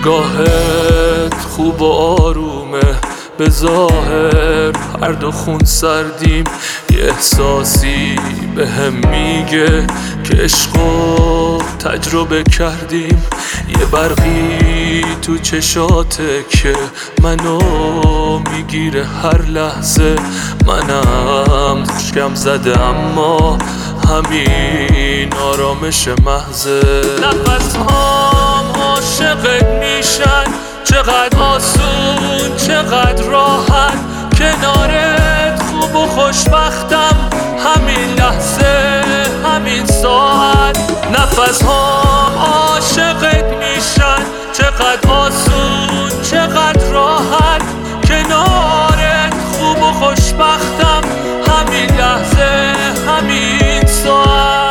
نگاهت خوب و آرومه، به ظاهر هر دو خون سردیم. یه احساسی به هم میگه که عشقو تجربه کردیم. یه برقی تو چشاته که منو میگیره هر لحظه. منم خوشگم زده اما همین آرامش محضه. نفس‌هام عاشقت میشن، چقدر آسون چقدر راحت. کنارت خوب و خوشبختم، همین لحظه همین ساعت. نفس‌هام عاشقت میشن، چقدر آسون چقدر راحت. کنارت خوب و خوشبختم، همین لحظه همین ساعت.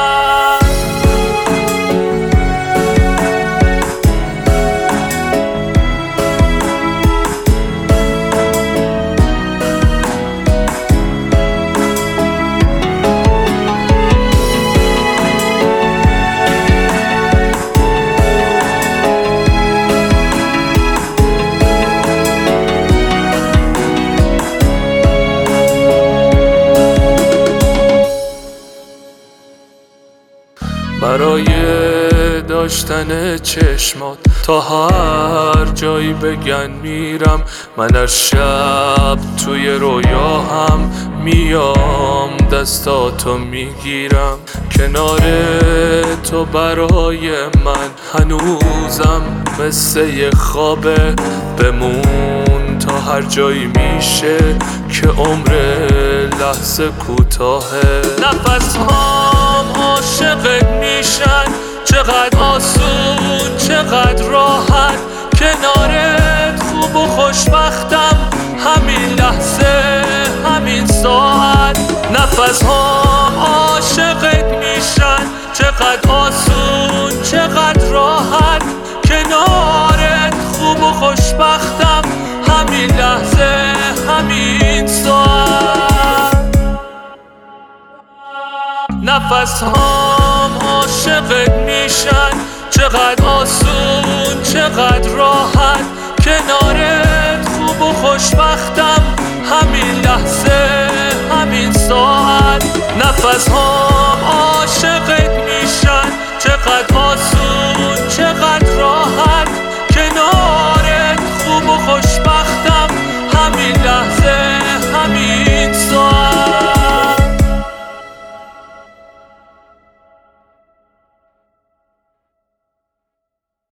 برای داشتن چشمات تا هر جایی بگن میرم. من هر شب توی رویاهم میام دستاتو میگیرم. کنار تو برای من هنوزم مثل یه خوابه. بمون تا هر جایی میشه که عمر لحظه کوتاهه. نفس‌هام عاشقت میشن، چقدر آسون چقدر راحت. کنارت خوب و خوشبختم، همین لحظه همین ساعت. نفس‌هام عاشقت میشن، چقدر آسون چقدر راحت. کنارت خوب و خوشبختم، همین لحظه همین ساعت. نفس‌هام عاشقت میشن، چقدر آسون چقدر راحت. کنارت خوب و خوشبختم، همین لحظه همین ساعت. نفس‌هام